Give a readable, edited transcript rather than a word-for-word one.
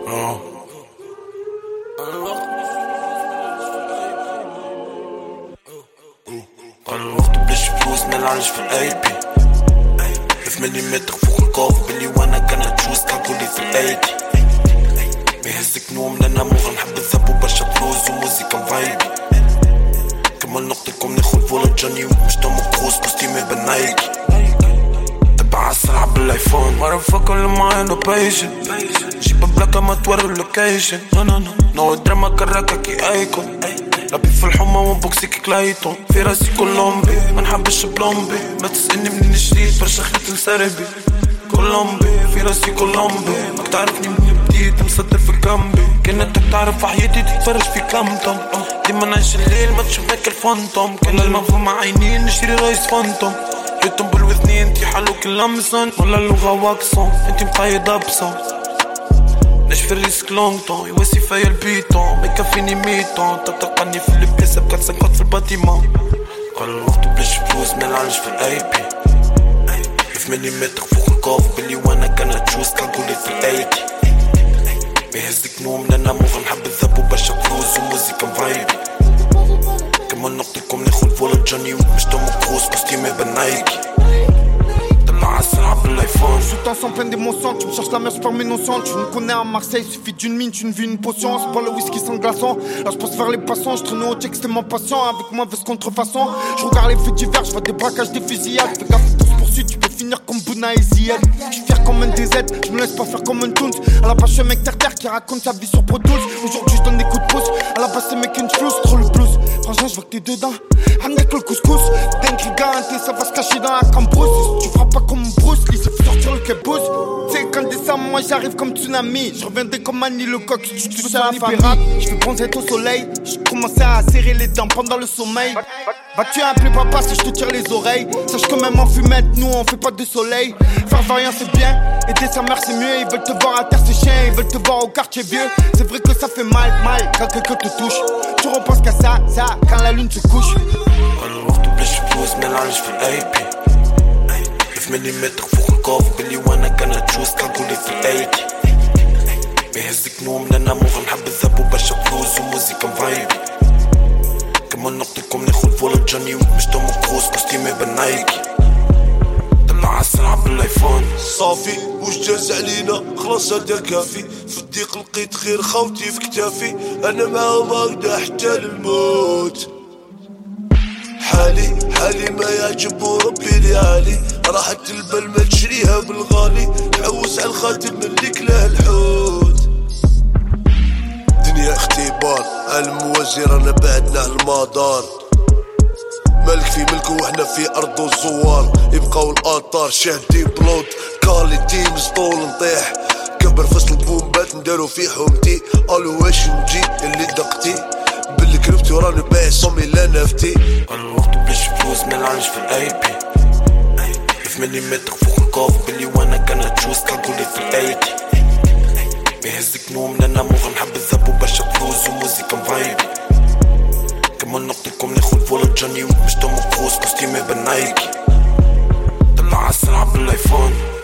قال الوقت بلاش فلوس ملعنش في الاي بي 3 مليمتر فوق الكوف بلي وانا كان تشوز تحكولي في الايدي بيهزك نوم لنا موغا نحب الذهب وبرشا فلوس وموزيكا فايبي كمل نقطكم ناخد فولا جوني ومش توم كروز كوستيمي بالنايكي تبع السرعة بالايفون مارفاكر اللي معايا نو بيشن جيب بلاكا ما توري اللوكيشن نو دراما كراكا كي ايكون ربي في الحمى وبوكسيك كلايتون في راسي كولومبي ما نحبش بلومبي ما تسألني منين جديد برشا خيط لسربي كولومبي في راسي كولومبي ماك تعرفني منين بديت مصدر في كامبي كانت تعرف حياتي تتفرج في كامتم ديما نعيش الليل ما تشوف هيك الفانتوم كل المفهوم عينين نشري رايس فانتوم جيتم بالوثنين انتي حلوك اللمسون ولا اللغة واكسون انتي مقايدة بصون ناش في الريسك لونج طون يواسي فيا البيتون ما يكفيني ميتون تتلقاني في البلاصة بكات 50 في الباتيمون قال الوقت بلاش فلوس ملعنش في الاي بي 3 مليمتر فوق الكوف بلي وانا كان تشوز تحكولي في الايدي بيهزك نوم لنا موغا نحب الذهب وبرشا فلوس وموزيكا فايبي كمل نقطكم ناخد فولا جوني ومش توم كروز كوستيمي بالنايكي Je t'en sens plein d'émotions, tu me cherches la mer, je perds mes notions. Tu me connais à Marseille, suffit d'une mine, tu ne vis une potion. C'est pas le whisky sans glaçon. Là je passe vers les passants, je traîne au check, c'était mon patient. Avec moi, veste contrefaçon. Je regarde les faits divers, je vois des braquages, des fusillades. Fais gaffe, pour se poursuivre, tu peux finir comme Bouna et Zied. Je suis fier comme un DZ, je me laisse pas faire comme un Toons. À la base, je suis un mec terre qui raconte sa vie sur Pro Tools. Aujourd'hui, je donne des coups de pouce. À la base, c'est mec une flousse, trop le blues. Franchement, je vois que t'es dedans. Ramenez que le couscous. Dingue, gigante, ça va se cacher dans la cambrousse. Tu frappes pas comme Bruce Lee, ça fait sortir le kebouze. T'sais, quand décembre, moi j'arrive comme tsunami. Je reviendrai comme Annie Lecoq, tu veux ça la famille. Je fais bronzer au soleil. Je commençais à serrer les dents pendant le sommeil. Vas-tu appeler papa si je te tire les oreilles? Sache que même en fumette, nous on fait pas de soleil. Faire variant c'est bien, aider sa mère c'est mieux. Ils veulent te voir à terre c'est chien, ils veulent te voir au quartier vieux. C'est vrai que ça fait mal quand quelqu'un te touche. Tu repenses qu'à ça, quand la lune se couche. مليمتر فوق الكوف بلي وانا كان تشوز تحكولي في الايدي بيهزك نوم لنا موغا نحب الذهب وبرشا فلوس وموزيكا فايبي كمل نقطكم ناخد فولا جوني ومش توم كروز كوستيمي بالنايكي طلع السرعة بالايفون صافي وش جاز علينا خلاص هدا كافي في الضيق لقيت خير خوتي في كتافي انا معاهم هكدا حتى للموت حالي ما يعجب وربي لي عالي راحة البال ما تشريها بالغالي نحوس على الخاتم اللي كلاه الحوت دنيا اختبار الموازي رانا بعدنا على المدار مالك في ملك وحنا في ارض الزوار يبقاو الاطار شاهدين بلوت كالي تيم سطول نطيح كبر فصل بومبات ندارو في حومتي الو واش نجي اللي دقتي بالكريبتو راني بايع صومي لا نفتي الوقت بلاش فلوس ملعنش في الاي بي 3 مليمتر فوق الكوف بلي وانا كان تشوز تحكولي في الايدي بيهزك نوم لنا موغا نحب الذهب وبرشا فلوس وموزيكا فايبي كمل نقطكم ناخد فولا جوني ومش توم كروز كوستيمي بالنايكي طلع السرعة بالايفون